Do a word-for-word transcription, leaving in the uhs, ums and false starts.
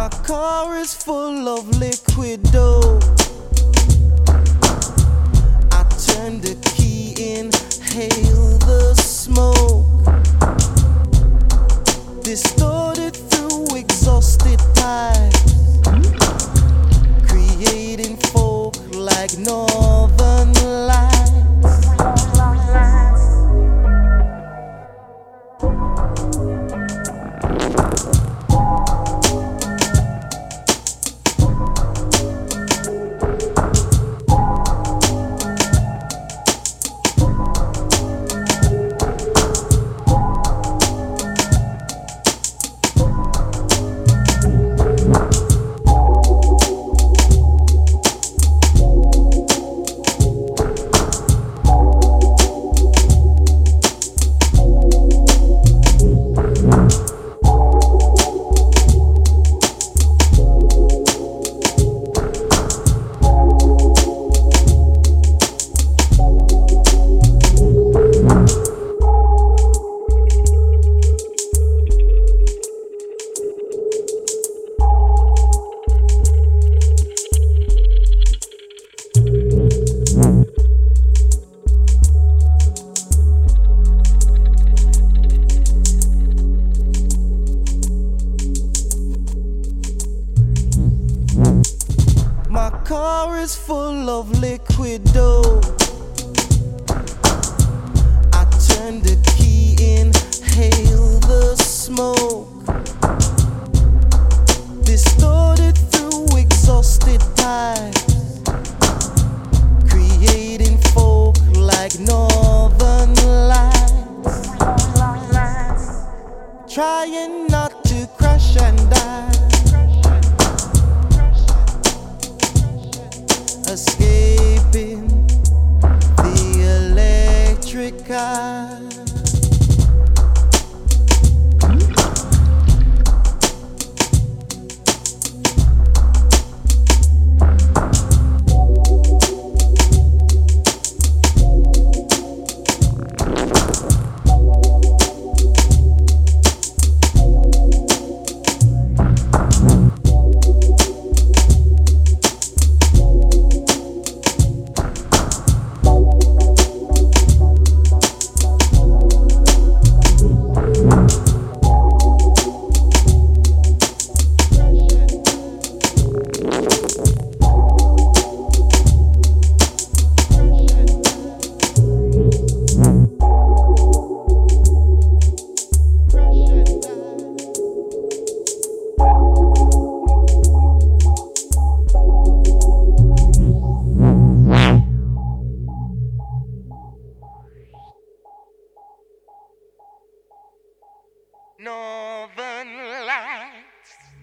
My car is full of liquid dough. I turn the key, inhale the smoke, distorted through exhausted pipes, creating folk like northern lights. My car is full of liquid dough. I turn the key, inhale the smoke, distorted through exhausted pipes, creating folk like northern lights. Trying not